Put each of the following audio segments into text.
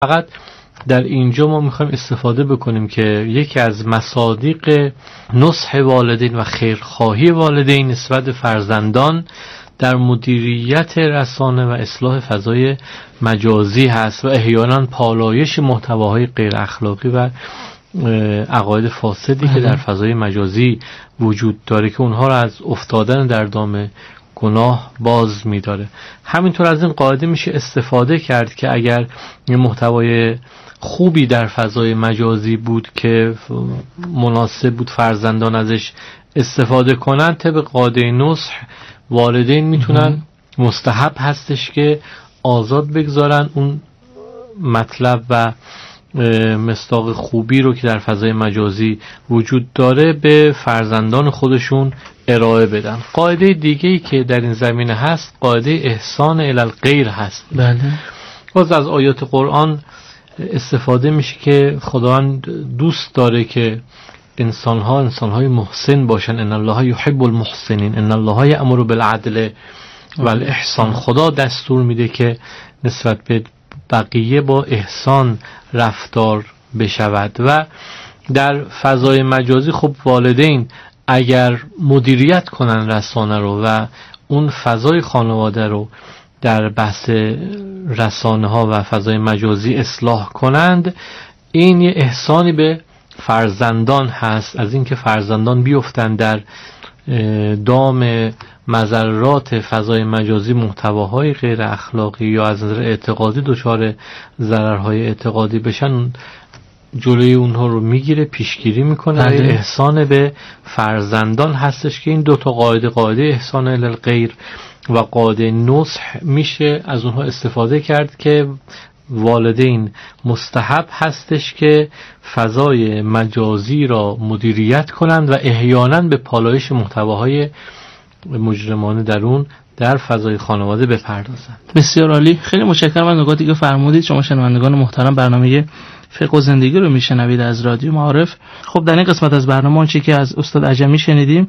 فقط در اینجا ما میخوایم استفاده بکنیم که یکی از مصادیق نصح والدین و خیرخواهی والدین نسبت به فرزندان در مدیریت رسانه و اصلاح فضای مجازی هست و احیانا پالایش محتواهای غیر اخلاقی و عقاید فاسدی که در فضای مجازی وجود داره که اونها را از افتادن در دام گناه باز می‌داره. همینطور از این قاعده میشه استفاده کرد که اگر یه محتوای خوبی در فضای مجازی بود که مناسب بود فرزندان ازش استفاده کنن، طبق قاعده نصح والدین میتونن مستحب هستش که آزاد بگذارن اون مطلب و مصداق خوبی رو که در فضای مجازی وجود داره به فرزندان خودشون ارائه بدن. قاعده دیگه‌ای که در این زمینه هست قاعده احسان الی الغیر هست. بله. باز از آیات قرآن استفاده میشه که خداوند دوست داره که انسانهای محسن باشن. ان الله یحب المحسنین، ان الله یأمر بالعدل و الاحسان. خدا دستور میده که نسبت به بقیه با احسان رفتار بشود و در فضای مجازی خب والدین اگر مدیریت کنن رسانه رو و اون فضای خانواده رو در بحث رسانه ها و فضای مجازی اصلاح کنند، این یه احسانی به فرزندان هست از اینکه فرزندان بیفتن در دام مضرات فضای مجازی، محتواهای غیر اخلاقی یا از نظر اعتقادی دچار ضررهای اعتقادی بشن، جلوی اونها رو میگیره، پیشگیری میکنه. احسان به فرزندان هستش که این دو تا قاعده احسان الی الغیر و قاعده نصح میشه از اونها استفاده کرد که والدین مستحب هستش که فضای مجازی را مدیریت کنند و احیانا به پالایش محتواهای مجرمانه در اون در فضای خانواده بپردازند. بسیار عالی، خیلی متشکرم از نکاتی که فرمودید. شما شنوندگان محترم برنامه فقه و زندگی رو میشنوید از رادیو معارف. خب در این قسمت از برنامه آنچه که از استاد عجمی شنیدیم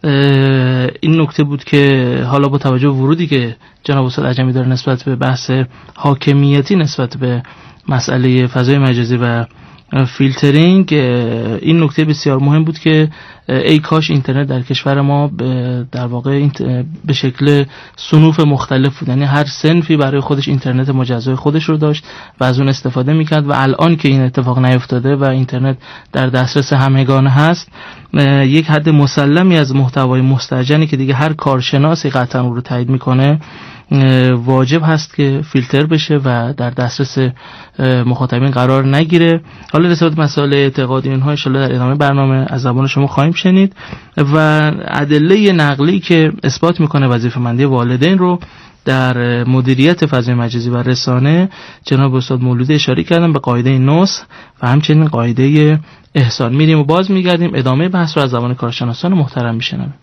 این نکته بود که حالا با توجه به ورودی که جناب استاد عجمی داره نسبت به بحث حاکمیتی نسبت به مسئله فضای مجازی و فیلترینگ، این نکته بسیار مهم بود که ای کاش اینترنت در کشور ما در واقع به شکل صنوف مختلف بود، یعنی هر صنفی برای خودش اینترنت مجزای خودش رو داشت و از اون استفاده میکرد و الان که این اتفاق نیفتاده و اینترنت در دسترس همگان هست، یک حد مسلمی از محتوای مستهجنی که دیگه هر کارشناسی قطعا اون رو تایید میکنه واجب هست که فیلتر بشه و در دسترس مخاطبین قرار نگیره. حالا نسبت به مسائل اعتقادی اینها ان شاءالله در ادامه برنامه از زبان شما خواهیم شنید و ادله نقلی که اثبات میکنه وظیفه‌مندی والدین رو در مدیریت فضای مجازی و رسانه جناب استاد مولودی اشاره کردن به قاعده نصح و همچنین قاعده احسان. میریم و باز میگردیم ادامه بحث رو از زبان کارشناسان محترم میشنویم.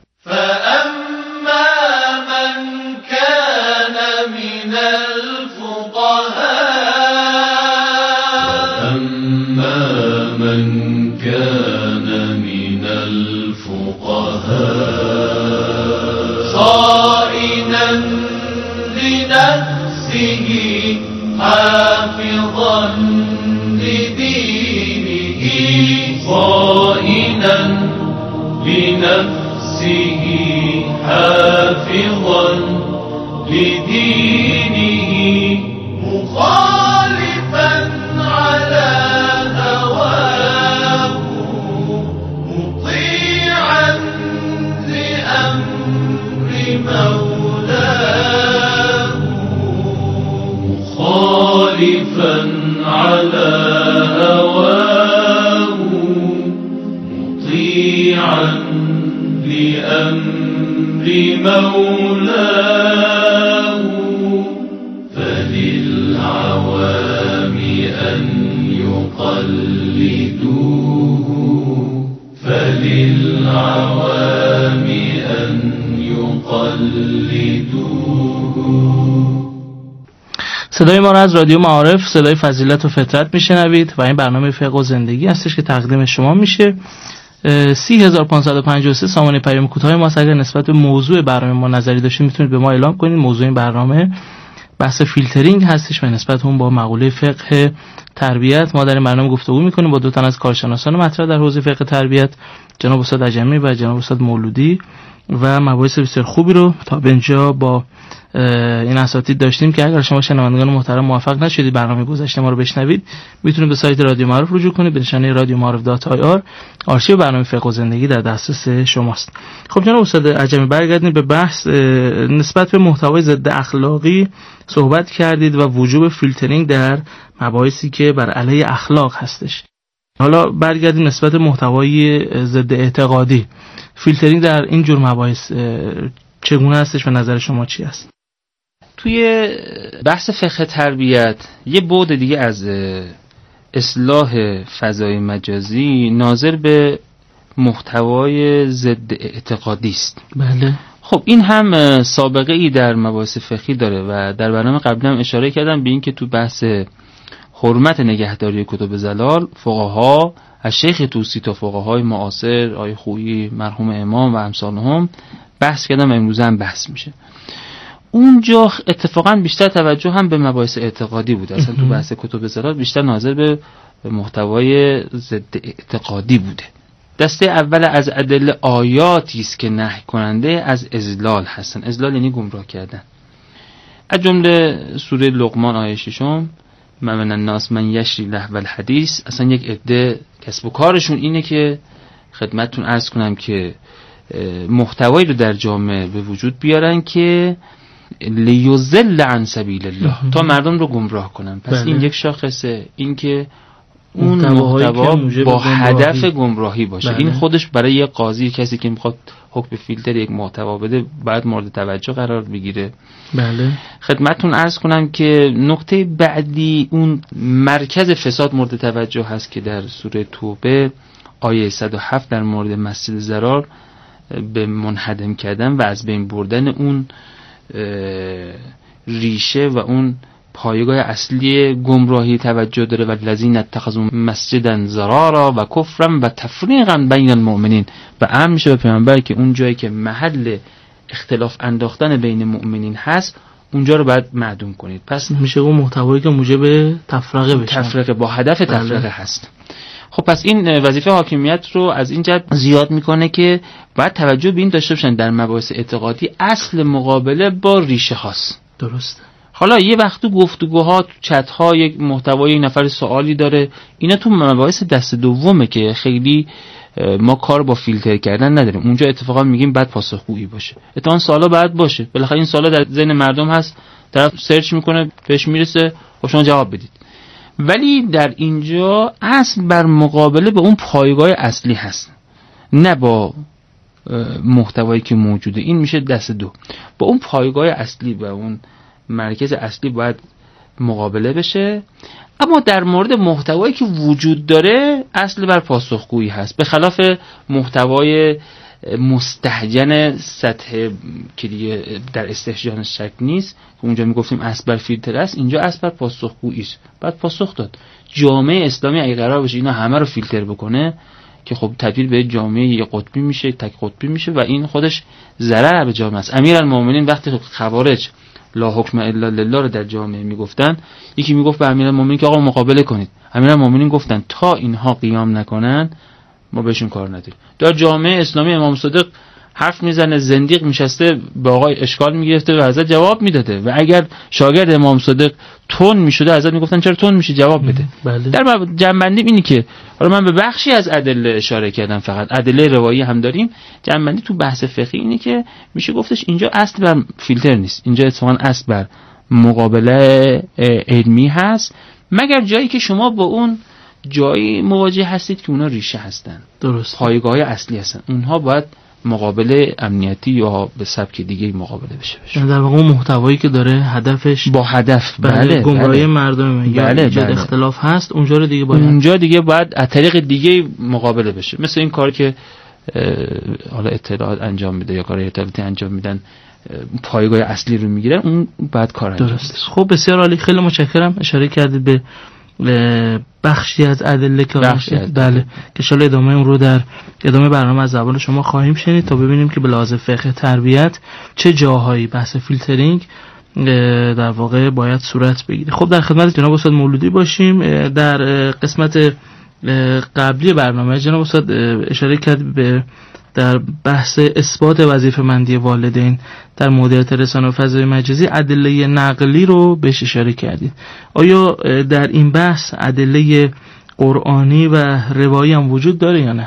حافظا لدينه صائنا لنفسه حافظا لدينه مخالفا على هواه مطيعا لأمر مولاه مخالفا على هواه مطيعا لأمر مولاه فللعوام أن يقلدوه فللعوام أن يقلدوه. صدای ما را از رادیو معارف، صدای فضیلت و فطرت میشنوید و این برنامه فقه و زندگی هستش که تقدیم شما میشه. 30553 سامانه پیام کوتاه ما. اگر نسبت به موضوع برنامه ما نظری داشتید میتونید به ما اعلام کنید. موضوع این برنامه بحث فیلترینگ هستش و نسبت اون با مقوله فقه تربیت ما در این برنامه گفتگو میکنیم با دو تن از کارشناسان مطرح در حوزه فقه تربیت، جناب استاد عجمی و جناب استاد مولودی، و مباحث بسیار خوبی رو تا به اینجا با این اساتید داشتیم که اگر شما شنوندگان محترم موفق نشدید برنامه گذشته ما رو بشنوید، میتونید به سایت رادیو معارف رجوع کنید به نشانه radioma'aruf.ir. آرشیو برنامه فقه و زندگی در دسترس شماست. خب جناب استاد عجمی، برگردیم به بحث. نسبت به محتوای ضد اخلاقی صحبت کردید و وجوب فیلترینگ در مباحثی که بر علیه اخلاق هستش. حالا برگردیم نسبت محتوای ضد اعتقادی. فیلترینگ در این جور مباحث چگونه هستش و نظر شما چی است؟ توی بحث فقه تربیت یه بعد دیگه از اصلاح فضای مجازی ناظر به محتوای ضد اعتقادی است. بله. خب این هم سابقه ای در مباحث فقهی داره و در برنامه قبلا هم اشاره کردم به این که تو بحث حرمت نگهداری کتب زلال فقها از شیخ طوسی تا فقهای معاصر آیه خویی مرحوم امام و امثالهم بحث کردم و امروز هم بحث میشه. اونجا اتفاقا بیشتر توجه هم به مباحث اعتقادی بود. اصلا تو بحث کتب زلال بیشتر ناظر به محتوای ضد اعتقادی بوده. دسته اول از ادله آیاتی است که نهی کننده از اضلال هستن. اضلال یعنی گمراه کردن. از جمله سوره لقمان آیه 6 من الناس من یشری لهو الحدیث. اصلا یک عده کسب و کارشون اینه که خدمتتون عرض کنم که محتوایی رو در جامعه به وجود بیارن که لیضل عن سبیل الله، تا مردم رو گمراه کنن. پس این یک شاخصه، این که اون محتوا با هدف گمراهی باشه. این خودش برای یک قاضی، کسی که میخواد حکم فیلتر یک محتوا بده، باید مورد توجه قرار بگیره. بله. خدمتتون عرض کنم که نکته بعدی اون مرکز فساد مورد توجه هست که در سوره توبه آیه 107 در مورد مسجد ضرار به منهدم کردن و از بین بردن اون ریشه و اون پایگاه اصلی گمراهی توجه داره. و الذین اتخذوا مسجدا ضرارا و کفرا و تفریقا بین المؤمنین، و امر میشه به پیامبر که اون جایی که محل اختلاف انداختن بین مؤمنین هست اونجا رو باید معدوم کنید. پس میشه اون محتوایی که موجب تفرقه بشه، تفرقه با هدف تفرقه هست. خب پس این وظیفه حاکمیت رو از این جهت زیاد میکنه که باید توجه به این داشته باشن در مباحث اعتقادی اصل مقابله با ریشه هاست. درسته. حالا یه وقت تو گفتگوها، تو چت‌ها، یک محتوای یک نفر سوالی داره، اینا تو مباحث دست دومه که خیلی ما کار با فیلتر کردن نداریم. اونجا اتفاقا میگیم بعد پاسخگویی باشه. اتفاقا سوالا بعد باشه. بالاخره این سوالا در ذهن مردم هست، طرف سرچ میکنه، بهش میرسه، خب شما جواب بدید. ولی در اینجا اصل بر مقابله به اون پایگاه اصلی هست، نه با محتوایی که موجوده. این میشه دست دو. با اون پایگاه اصلی و اون مرکز اصلی باید مقابله بشه. اما در مورد محتوایی که وجود داره اصل بر پاسخگویی هست، به خلاف محتوای مستهجن سطح که دیگه در استهجان شک نیست. اونجا میگفتیم اصل بر فیلتر است، اینجا اصل بر پاسخگویی است. بعد پاسخ داد. جامعه اسلامی اگه قرار باشه اینا همه رو فیلتر بکنه که خب تبدیل به جامعه یک قطبی میشه، تک قطبی میشه و این خودش ضرر به جامعه است. امیرالمومنین وقتی خوارج لا حکم الا لله رو در جامعه میگفتن، یکی میگفت به امیرالمومنین که آقا مقابله کنید. امیرالمومنین گفتن تا اینها قیام نکنن ما بهشون کار نداریم. در جامعه اسلامی امام صادق حرف میزنه، زندیق میشسته به آقای اشکال میگرفته و حضرت جواب میداده، و اگر شاگرد امام صادق تون میشده حضرت میگفتن چرا تون میشی، جواب بده. بله. در جنبندی اینی که حالا من به بخشی از ادله اشاره کردم، فقط ادله روایی هم داریم. جنبندی تو بحث فقهی اینی که میشه گفتش اینجا اصل بر فیلتر نیست، اینجا اتفاقا اصل بر مقابله علمی هست، مگر جایی که شما با اون جایی مواجه هستید که اونا ریشه هستن، درست، پایگاه اصلی هستن، اونها باید مقابله امنیتی یا به سبک دیگه مقابله بشه. در واقع محتوایی که داره هدفش با هدف گمراهی مردم یا ایجاد اختلاف هست، اونجا دیگه باید از طریق دیگه مقابله بشه. مثل این کاری که حالا اطلاعات انجام میده یا کار اطلاعاتی انجام میدن، پایگاه اصلی رو میگیرن، اون بعد کار انجام میده. خب بسیار عالی، خیلی متشکرم. اشاره کردید به بخشی از ادله که بله که شاید ادامه اون رو در ادامه برنامه از زبان شما خواهیم شنید تا ببینیم که به لحاظ فقه تربیت چه جاهایی بحث فیلترینگ در واقع باید صورت بگیره. خب در خدمت جناب استاد مولودی باشیم. در قسمت قبلی برنامه جناب استاد اشاره کرد به در بحث اثبات وظیفه‌مندی والدین در مدیریت رسانه و فضای مجازی ادله نقلی رو بهش اشاره کردید. آیا در این بحث ادله قرآنی و روایی هم وجود داره یا نه؟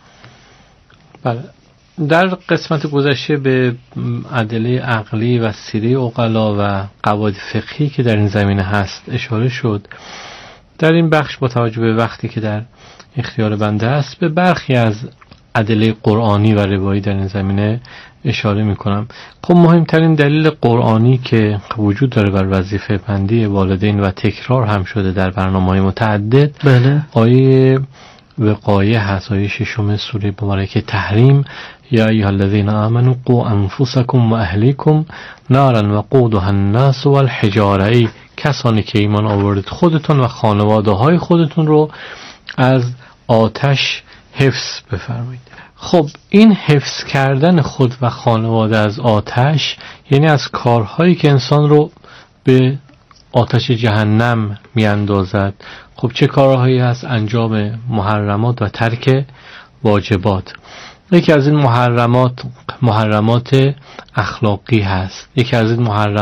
بله، در قسمت گذشته به ادله عقلی و سیره عقلا و قواعد فقهی که در این زمینه هست اشاره شد. در این بخش با توجه به وقتی که در اختیار بنده است به برخی از ادله قرآنی و روایی در این زمینه اشاره میکنم. خب مهمترین دلیل قرآنی که وجود داره بر وظیفه بندی والدین و تکرار هم شده در برنامه‌های متعدد، بله، آیه وقایه هست، آیه 6 سوره مبارکه تحریم: یا ایها الذین آمنوا قوا انفسکم و اهلیکم نارا وقودها الناس والحجاره. کسانی که ایمان آوردید خودتون و خانواده های خودتون رو از آتش حفظ بفرمایید. خب این حفظ کردن خود و خانواده از آتش یعنی از کارهایی که انسان رو به آتش جهنم میاندازد. خب چه کارهایی هست؟ انجام محرمات و ترک واجبات. یکی از این محرمات اخلاقی هست، یکی از این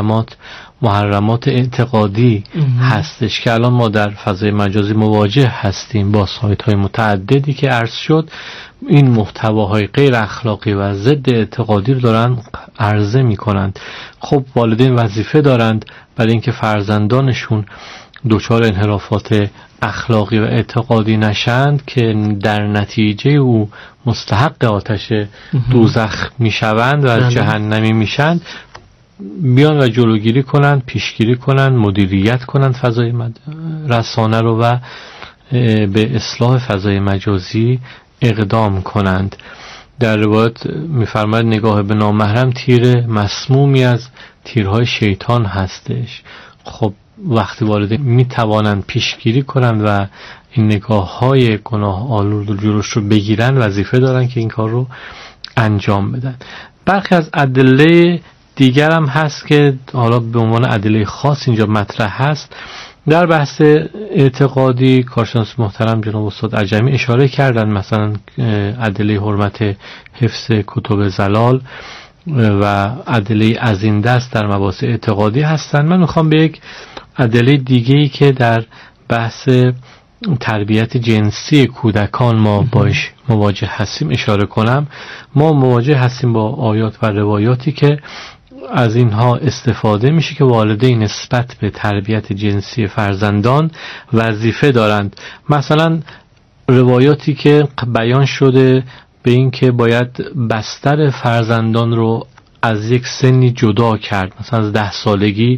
محرمات اعتقادی هستش که الان ما در فضای مجازی مواجه هستیم با سایت های متعددی که عرض شد. این محتواهای غیر اخلاقی و ضد اعتقادی رو دارن عرضه می کنند. خب والدین وظیفه دارند برای اینکه فرزندانشون دچار انحرافات اخلاقی و اعتقادی نشند که در نتیجه او مستحق آتش دوزخ میشوند و از جهنمی میشند، بیان و جلوگیری کنند، پیشگیری کنند، مدیریت کنند فضای رسانه رو و به اصلاح فضای مجازی اقدام کنند. در روایت می‌فرماید نگاه به نامحرم تیر مسمومی از تیرهای شیطان هستش. خب وقتی والدین میتوانند پیشگیری کنند و این نگاه‌های گناه آلود و جلوش رو بگیرن، وظیفه دارن که این کار رو انجام بدن. برخی از ادله دیگر هم هست که حالا به عنوان ادله خاص اینجا مطرح هست. در بحث اعتقادی کارشناس محترم جناب استاد عجمی اشاره کردن، مثلا ادله حرمت حفظ کتب زلال و ادله از این دست در مباحث اعتقادی هستن. من میخوام به یک ادله دیگه‌ای که در بحث تربیت جنسی کودکان ما باش مواجه هستیم اشاره کنم. ما مواجه هستیم با آیات و روایاتی که از اینها استفاده میشه که والدین نسبت به تربیت جنسی فرزندان وظیفه دارند. مثلا روایاتی که بیان شده به این که باید بستر فرزندان رو از یک سنی جدا کرد، مثلا از 10 سالگی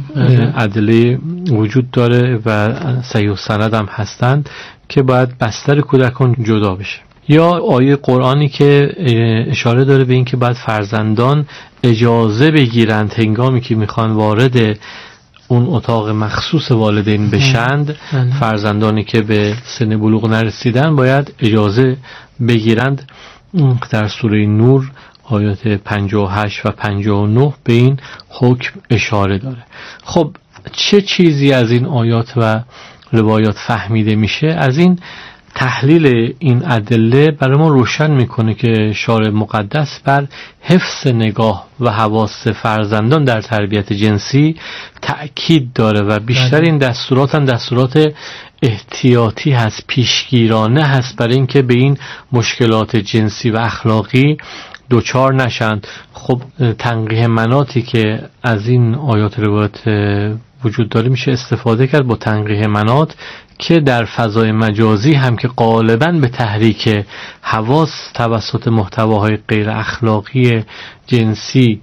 ادله وجود داره و صحیح سند هم هستند که باید بستر کودکان جدا بشه. یا آیه قرآنی که اشاره داره به این که باید فرزندان اجازه بگیرند هنگامی که میخوان وارد اون اتاق مخصوص والدین بشند. فرزندانی که به سن بلوغ نرسیدن باید اجازه بگیرند. در سوره نور آیات 58 و 59 به این حکم اشاره داره. خب چه چیزی از این آیات و روایات فهمیده میشه؟ از این تحلیل این ادله برای ما روشن میکنه که شارع مقدس بر حفظ نگاه و حواس فرزندان در تربیت جنسی تأکید داره و بیشتر این دستورات هم دستورات احتیاطی هست، پیشگیرانه هست برای اینکه به این مشکلات جنسی و اخلاقی دوچار نشند. خب تنقیح مناطی که از این آیات روایات وجود داره میشه استفاده کرد با تنقیح منات که در فضای مجازی هم که غالباً به تحریک حواس توسط محتواهای غیر اخلاقی جنسی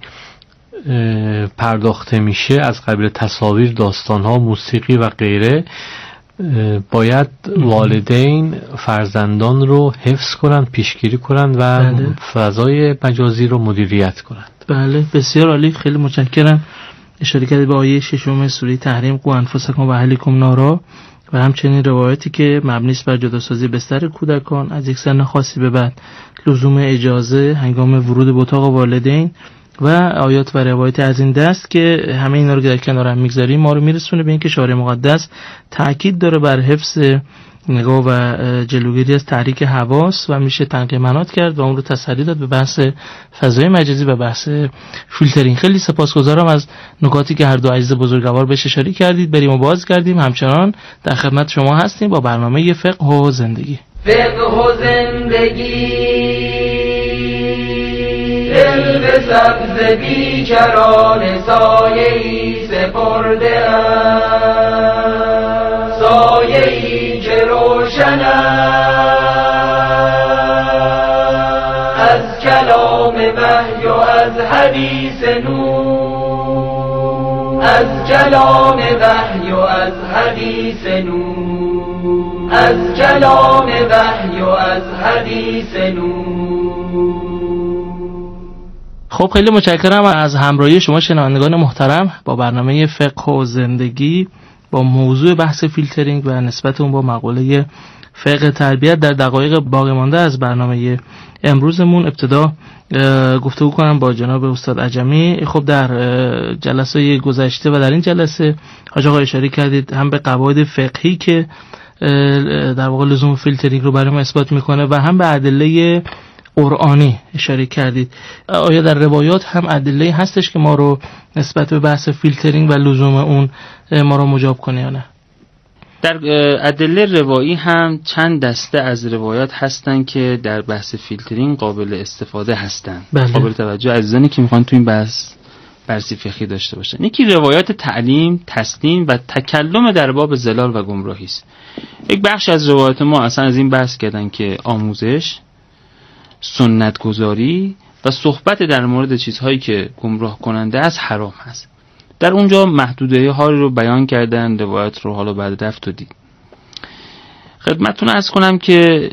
پرداخته میشه، از قبیل تصاویر، داستانها، موسیقی و غیره، باید والدین فرزندان رو حفظ کنند، پیشگیری کنند و فضای مجازی رو مدیریت کنند. بله بسیار عالی، خیلی متشکرم. اشاره کردید به آیه 6 سوره تحریم: قوا انفسکم و اهلیکم نارا، و همچنین روایتی که مبنی است بر جداسازی بستر کودکان از یک سن خاصی به بعد، لزوم اجازه هنگام ورود به اتاق والدین و آیات و روایت از این دست که همه اینا رو در کنار هم میگذاریم ما رو میرسونه به اینکه شارع مقدس تاکید داره بر حفظ نگاه و جلوگیری از تحریک حواس و میشه تنقیه منات کرد و اون رو تسری داد به بحث فضای مجازی و بحث فیلترینگ. خیلی سپاسگزارم از نکاتی که هر دو عزیز بزرگوار بهش اشاره کردید. بریم و باز کردیم همچنان در خدمت شما هستیم با برنامه فقه و زندگی. فقه و زندگی دل به سبز بیکران سایه‌ای سپرده است، سایه‌ای که روشن از کلام وحی و از حدیث نور، از کلام وحی و از حدیث نور، از کلام وحی و از حدیث نور. خب خیلی متشکرم از همراهی شما شنوندگان محترم با برنامه فقه و زندگی با موضوع بحث فیلترینگ و نسبت اون با مقوله فقه تربیت. در دقایق باقی مانده از برنامه امروزمون ابتدا گفتگو کنم با جناب استاد عجمی. خب در جلسه گذشته و در این جلسه حاج آقا اشاره کردید هم به قواعد فقهی که در واقع لزوم فیلترینگ رو برای ما اثبات میکنه و هم به ادله قرآنی اشاره کردید. آیا در روایات هم ادله هستش که ما رو نسبت به بحث فیلترینگ و لزوم اون ما رو مجاب کنه یا نه؟ در ادله روایی هم چند دسته از روایات هستن که در بحث فیلترینگ قابل استفاده هستن. بله. قابل توجه عزیزانی که میخوان تو این بحث بررسی فقهی داشته باشن. یکی روایات تعلیم، تسلیم و تکلم در باب ضلال و گمراهی است. یک بخش از روایات ما اصلا از این بحث کردن که آموزش، سنت گذاری و صحبت در مورد چیزهایی که گمراه کننده است حرام هست. در اونجا محدوده هایی رو بیان کردن، روایت رو حالا بعد رفت و دید. خدمتتون عرض کنم که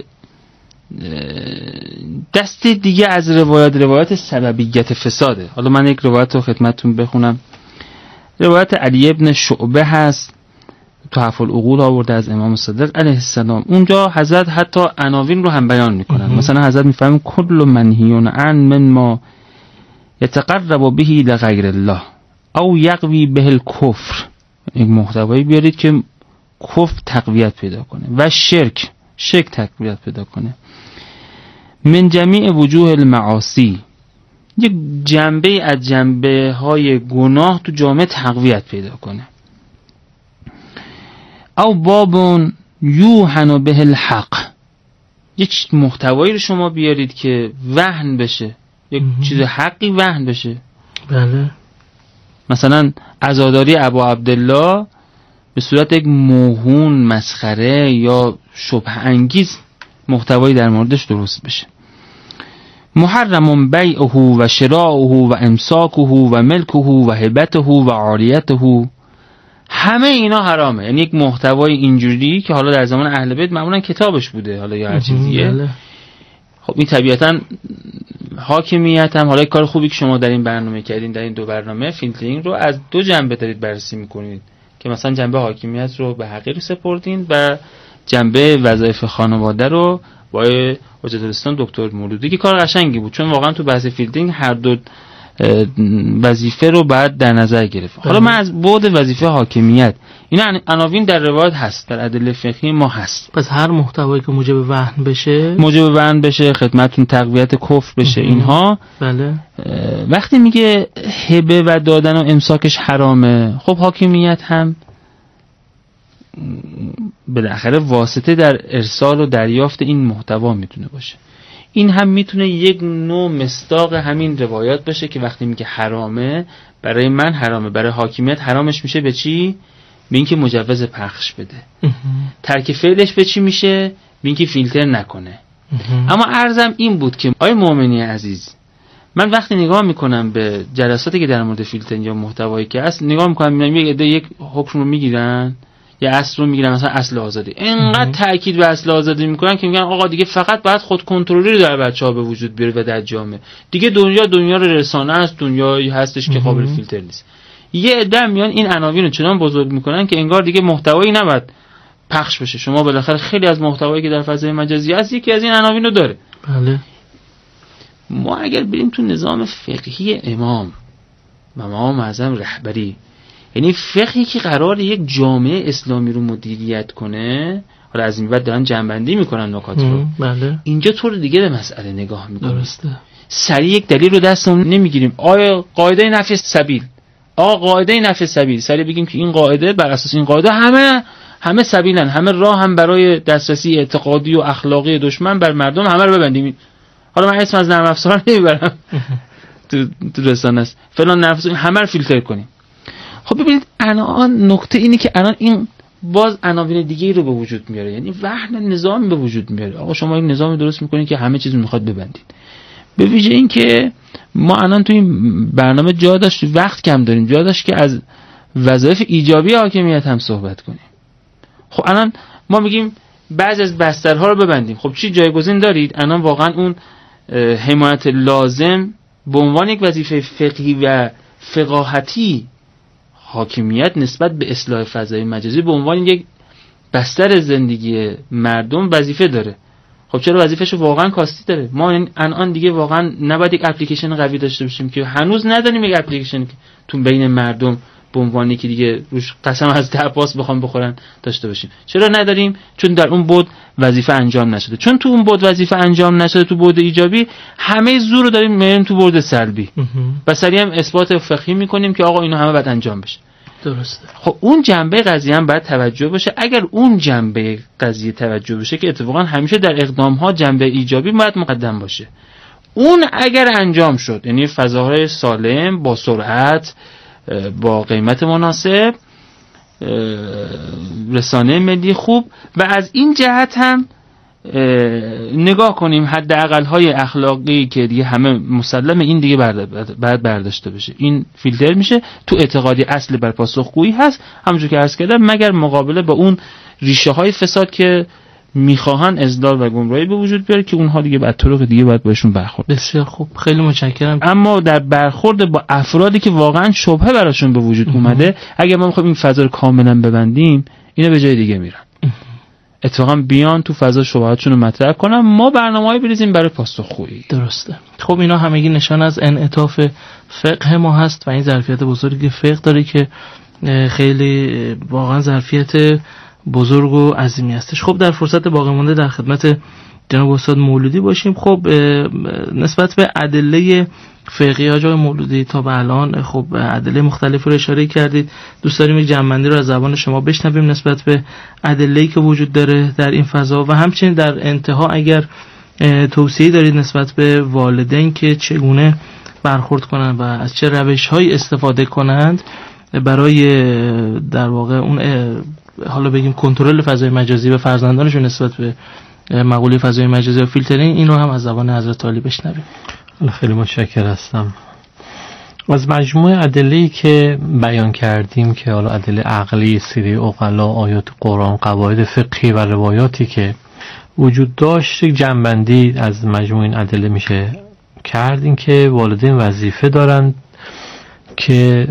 دست دیگه از روایت سببیت فساده. حالا من یک روایت رو خدمتتون بخونم. روایت علی ابن شعبه هست، تحف العقول آورده از امام صادق علیه السلام. اونجا حضرت حتی عناوین رو هم بیان میکنن. مثلا حضرت میفهمن کل منهیون عن من ما یتقرب به لغیر الله او یقوی به الکفر. یک محتوایی بیارید که کفر تقویت پیدا کنه و شرک تقویت پیدا کنه. من جمیع وجوه المعاصی، یک جنبه از جنبه های گناه تو جامعه تقویت پیدا کنه. او بابون یوحن به الحق، یک محتوایی رو شما بیارید که وهن بشه، یک چیز حقی وهن بشه. بله. مثلا عزاداری ابا عبدالله به صورت یک موهون، مسخره یا شبه انگیز محتوایی در موردش درست بشه. محرم بیعه و شراعه و امساکه و ملکه و هبته و عاریته، همه اینا حرامه. یعنی یک محتوای اینجوری که حالا در زمان اهل بیت معمولا کتابش بوده حالا یا هر چیزیه. بله. خب این طبیعتا حاکمیت هم، حالا یک کار خوبی که شما در این برنامه کردین، در این دو برنامه فیلترینگ رو از دو جنبه دارید بررسی میکنید که مثلا جنبه حاکمیت رو به حقیر سپردین و جنبه وظایف خانواده رو با حجت الاسلام دکتر مولودی که کار قشنگی بود، چون واقعا تو بحث فیلترینگ هر دو وظیفه رو بعد در نظر گرفت. حالا من از بعد وظیفه حاکمیت، اینا عناوین در روایت هست، در ادله فقهی ما هست. پس هر محتوایی که موجب وهن بشه، خدمتتون تقویت کفر بشه، اینها. بله. وقتی میگه هبه و دادن و امساکش حرامه، خب حاکمیت هم بالاخره واسطه در ارسال و دریافت این محتوا میتونه باشه. این هم میتونه یک نوع مصداق همین روایات باشه که وقتی میگه حرامه، برای من حرامه، برای حاکمیت حرامش میشه به چی؟ به اینکه مجوز پخش بده. ترک فعلش به چی میشه؟ به اینکه فیلتر نکنه. اما عرضم این بود که آی مؤمنی عزیز، من وقتی نگاه میکنم به جلساتی که در مورد فیلترینگ یا محتوایی که هست، نگاه میکنم میبینم یک حکم رو میگیرن، یا اصل رو میگیرن، مثلا اصل آزادی، اینقدر تاکید به اصل آزادی میکنن که میگن آقا دیگه فقط باید خود کنترلی رو در بچه‌ها به وجود بیاره و در جامعه دیگه دنیا رو رسانه است، دنیایی هستش که قابل فیلتر نیست. یه عده میان این عناوین رو چنان بزرگ میکنن که انگار دیگه محتوایی نباید پخش بشه. شما بالاخره خیلی از محتوایی که در فضای مجازی هست یکی از این عناوین رو داره. بله. ما اگر بریم تو نظام فقهی امام و امام اعظم رهبری، یعنی فقهی که قراره یک جامعه اسلامی رو مدیریت کنه، حالا از این بعد دارن جنبندی میکنن نکات رو، بله. اینجا طور دیگه به مسئله نگاه میکنه. درسته. سریع یک دلیل رو دستمون نمیگیریم، آیا قاعده نفی سبیل، قاعده نفی سبیل، سریع بگیم که این قاعده بر اساس این قاعده همه سبیلن، همه راه هم برای دسترسی اعتقادی و اخلاقی دشمن بر مردم همه رو ببندیم. حالا من اسم از نرم افزارا نمیبرم تو رسانه است فلان نرم افزار، همه رو فیلتر کنیم. خب ببینید الان نکته اینه که الان این باز عناوین دیگه رو به وجود میاره، یعنی وهن نظام به وجود میاره. آقا شما یک نظام درست میکنید که همه چیز میخواد ببندید. به ویژه این که ما الان تو این برنامه جا داشت، وقت کم داریم، جا داشت که از وظایف ایجابی حاکمیت هم صحبت کنیم. خب الان ما میگیم بعضی از بسترها رو ببندیم. خب چی جایگزین دارید؟ الان واقعا اون حمایت لازم به عنوان یک وظیفه فقهی و فقاهتی حاکمیت نسبت به اصلاح فضای مجازی به عنوان یک بستر زندگی مردم وظیفه داره. خب چرا وظیفه‌شو واقعا کاستی داره؟ ما الان دیگه واقعا نباید یک اپلیکیشن قوی داشته باشیم که هنوز نداریم یک اپلیکیشن که تو بین مردم به عنوانی که دیگه روش قسم از تعباس بخوام بخورن داشته باشیم. چرا نداریم؟ چون در اون بود وظیفه انجام نشده. چون تو اون بود وظیفه انجام نشده، تو بود ایجابی همه زور رو داریم میاریم تو بود سلبی و سریع هم اثبات فقهی میکنیم که آقا اینو همه باید انجام بشه. درسته. خب اون جنبه قضیه هم باید توجه بشه. اگر اون جنبه قضیه توجه بشه که اتفاقا همیشه در اقدام ها جنبه ایجابی باید مقدم باشه، اون اگر انجام شد، یعنی فضاهای سالم با سرعت با قیمت مناسب، رسانه ملی خوب، و از این جهت هم نگاه کنیم حداقل های اخلاقی که دیگه همه مسلم این دیگه بعد برداشته بشه، این فیلتر میشه، تو اعتقادی اصل بر پاسخگویی هست همونجور که عرض کردم، مگر مقابله با اون ریشه های فساد که میخواهن ازدال و گمراهی به وجود بیاره که اونها دیگه بعد طرق دیگه باید باشون برخورد. بسیار خوب، خیلی متشکرم. اما در برخورد با افرادی که واقعا شبهه براشون به وجود اومده، اگه ما میخوایم این فضا رو کاملا ببندیم، اینا به جای دیگه میرن، اتفاقا بیان تو فضا شبهاتشون رو مطرح کنن، ما برنامه‌ای بریزیم برای پاسخگویی. درسته. خب اینا همگی نشان از انعطاف فقه ما هست و این ظرفیت بزرگی فقه داره که خیلی واقعا ظرفیت بزرگ و عظیمی هستش. خب در فرصت باقی مونده در خدمت جناب استاد مولودی باشیم. خب نسبت به ادله فقهی آقای مولودی تا به الان خب ادله مختلفی رو اشاره کردید، دوست داریم یک جمع‌بندی رو از زبان شما بشنویم نسبت به ادله‌ای که وجود داره در این فضا و همچنین در انتها اگر توصیه‌ای دارید نسبت به والدین که چگونه برخورد کنند و از چه روش‌هایی استفاده کنند برای در واقع اون حالا بگیم کنترل فضای مجازی و فرزندانشون نسبت به مقوله فضای مجازی و فیلترینگ، این رو هم از زبان حضرت عالی بشنویم. خیلی متشکرم هستم. از مجموعه ادله‌ای که بیان کردیم که حالا ادله عقلی، سیره عقلا، آیات قرآن، قواعد فقهی و روایاتی که وجود داشت، یک جنبندی از مجموعه این ادله میشه کرد، این که والدین وظیفه دارند که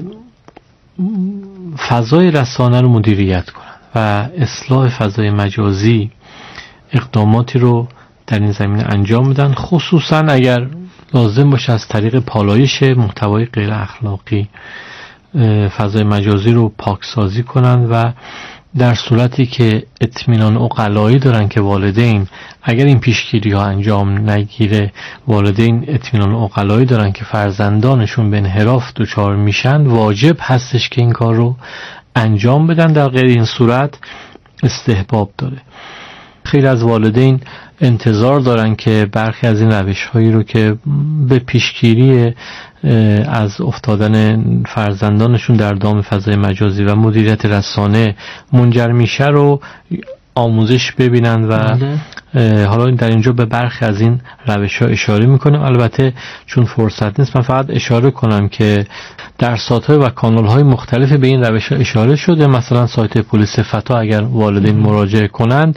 فضای رسانه رو مدیریت کنند و اصلاح فضای مجازی اقداماتی رو در این زمینه انجام بدن، خصوصا اگر لازم باشه از طریق پالایش محتوای غیر اخلاقی فضای مجازی رو پاکسازی کنن و در صورتی که اطمینان عقلایی دارن که والدین اگر این پیشگیری ها انجام نگیره، والدین اطمینان عقلایی دارن که فرزندانشون به انحراف دچار میشن، واجب هستش که این کار رو انجام بدن، در غیر این صورت استحباب داره. خیلی از والدین انتظار دارن که برخی از این روش هایی رو که به پیشگیری از افتادن فرزندانشون در دام فضای مجازی و مدیریت رسانه منجر میشه رو آموزش ببینن و حالا در اینجا به برخی از این روش ها اشاره میکنم. البته چون فرصت نیست من فقط اشاره کنم که در سایت‌های و کانال‌های مختلف به این روش ها اشاره شده، مثلا سایت پلیس فتا اگر والدین مراجعه کنند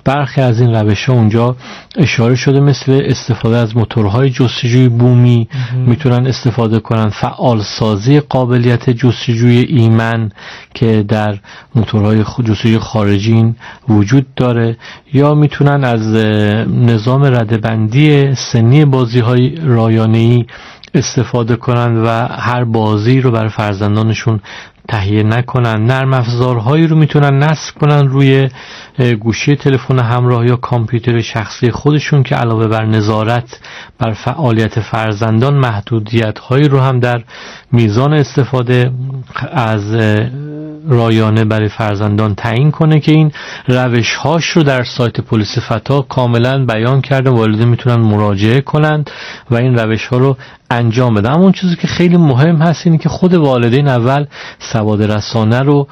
برخی از این روش‌ها اونجا اشاره شده، مثل استفاده از موتورهای جستجوی بومی میتونن استفاده کنن، فعال سازی قابلیت جستجوی ایمن که در موتورهای جستجوی خارجی وجود داره، یا میتونن از نظام رده‌بندی سنی بازی‌های رایانه‌ای استفاده کنن و هر بازی رو برای فرزندانشون تهیه نکنن. نرم افزارهایی رو میتونن نصب کنن روی گوشی تلفن همراه یا کامپیوتر شخصی خودشون که علاوه بر نظارت بر فعالیت فرزندان، محدودیت‌هایی رو هم در میزان استفاده از رایانه برای فرزندان تعیین کنه که این روش‌هاش رو در سایت پلیس فتا کاملا بیان کرده. والدین میتونن مراجعه کنند و این روش‌ها رو انجام بدن. اما اون چیزی که خیلی مهم هست اینه که خود والدین اول سواد رسانه رو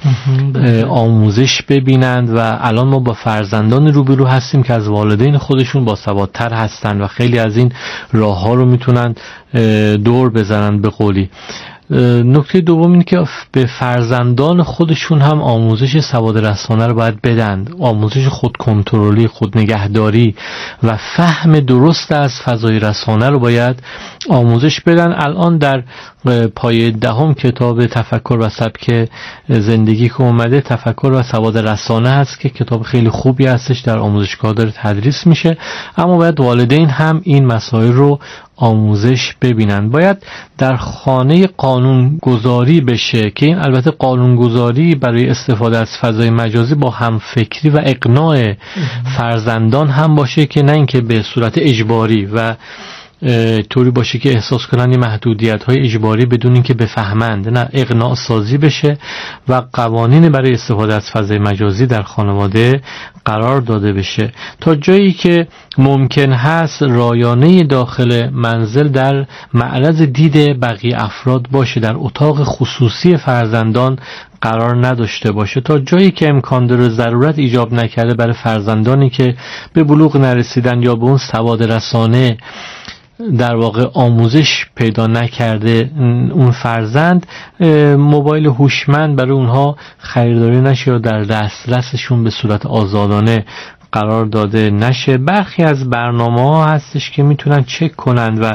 آموزش ببینند و الان ما با فرزندان روبرو هستیم که از والدین خودشون باسوادتر هستن و خیلی از این راه‌ها رو میتونن دور بزنن به قولی. نکته دوم اینه که به فرزندان خودشون هم آموزش سواد رسانه رو باید بدن. آموزش خودکنترلی، خودنگهداری و فهم درست از فضای رسانه رو باید آموزش بدن. الان در پایه 10 کتاب تفکر و سبک زندگی که اومده، تفکر و سواد رسانه هست که کتاب خیلی خوبی هستش، در آموزشگاه داره تدریس میشه. اما باید والدین هم این مسائل رو آموزش ببینن. باید در خانه قانون گذاری بشه که این البته قانون گذاری برای استفاده از فضای مجازی با همفکری و اقناع فرزندان هم باشه، که نه اینکه به صورت اجباری و طوری باشه که احساس کنن این محدودیت‌های اجباری بدون اینکه بفهمند. نه، اقناع سازی بشه و قوانین برای استفاده از فضای مجازی در خانواده قرار داده بشه تا جایی که ممکن هست رایانه داخل منزل در معرض دید بقیه افراد باشه، در اتاق خصوصی فرزندان قرار نداشته باشه، تا جایی که امکان داره ضرورت ایجاب نکرده برای فرزندانی که به بلوغ نرسیدن یا به اون سواد رسانه در واقع آموزش پیدا نکرده اون فرزند، موبایل هوشمند برای اونها خریداری نشه یا در دسترسشون به صورت آزادانه قرار داده نشه. برخی از برنامه‌ها هستش که میتونن چک کنند و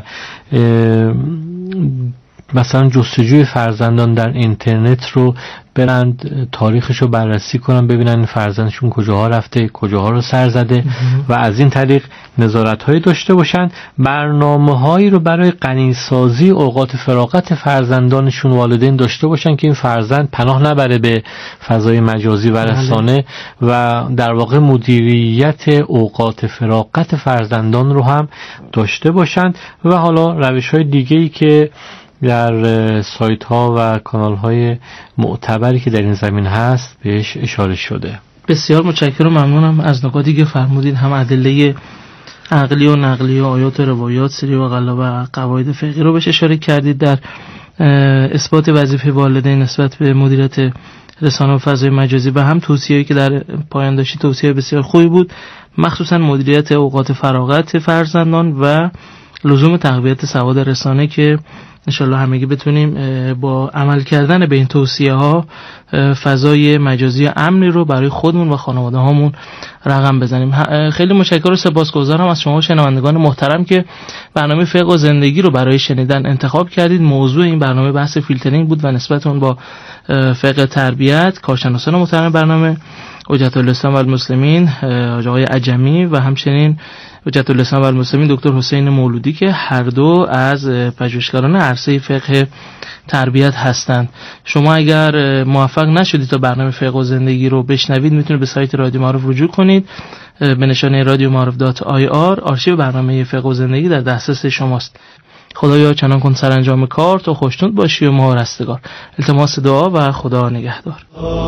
مثلا جستجوی فرزندان در اینترنت رو برند تاریخش رو بررسی کنن، ببینن فرزندشون کجاها رفته، کجاها رو سر زده و از این طریق نظارت‌هایی داشته باشن. برنامه‌هایی رو برای غنی‌سازی اوقات فراغت فرزندانشون والدین داشته باشن که این فرزند پناه نبره به فضای مجازی و رسانه و در واقع مدیریت اوقات فراغت فرزندان رو هم داشته باشن. و حالا روش‌های دیگه‌ای که در سایت ها و کانال های معتبری که در این زمین هست بهش اشاره شده. بسیار متشکرم، ممنونم از نکاتی که فرمودین. هم ادله عقلی و نقلی و آیات و روایات، سری و غلا و قواعد فقهی رو بهش اشاره کردید در اثبات وظیفه والدین نسبت به مدیریت رسانه و فضای مجازی، و هم توصیه‌ای که در پایان داشتید توصیه بسیار خوبی بود، مخصوصا مدیریت اوقات فراغت فرزندان و لزوم تقویت سواد رسانه که انشالله همگی بتونیم با عمل کردن به این توصیه ها فضای مجازی امنی رو برای خودمون و خانواده هامون رقم بزنیم. خیلی متشکرم و سپاسگزارم از شما شنوندگان محترم که برنامه فقه و زندگی رو برای شنیدن انتخاب کردید. موضوع این برنامه بحث فیلترینگ بود و نسبت اون با فقه تربیت. کارشناسان محترم برنامه حجت الاسلام و المسلمین آقای عجمی و همچنین حجت الاسلام و المسلمین دکتر حسین مولودی که هر دو از پژوهشگران عرصه فقه تربیت هستند. شما اگر موفق نشدید تا برنامه فقه و زندگی رو بشنوید، میتونید به سایت رادیو معارف رجوع کنید به نشانه radioma'aruf.ir. آرشیو برنامه فقه و زندگی در دسترس شماست. خدایا چنان کن سرانجام کار تو خوشنود باشی و ما رستگار. التماس دعا و خدا نگهدار.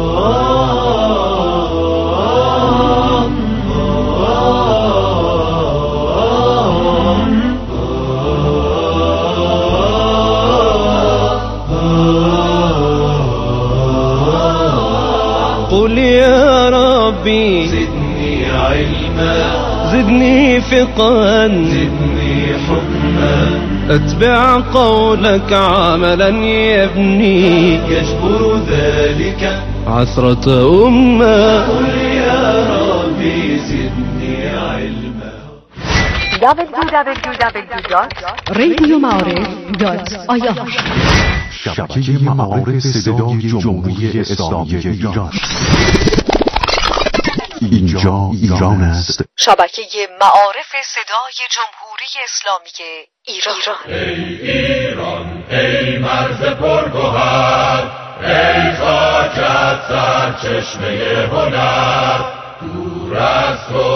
قل يا ربي زدني علما زدني فقها زدني حكما أتبع قولك عملا يبني يجبر ذلك عثرة أمة. قل يا ربي زدني علما. www.radioma'arif.ir شبکه معارف صدای جمهوری اسلامی ایران. اینجا ایران است. شبکه معارف صدای جمهوری اسلامی ایران. ای ایران ای مرز پرگوهر، ای خاکت سرچشمه هنر، دور از تو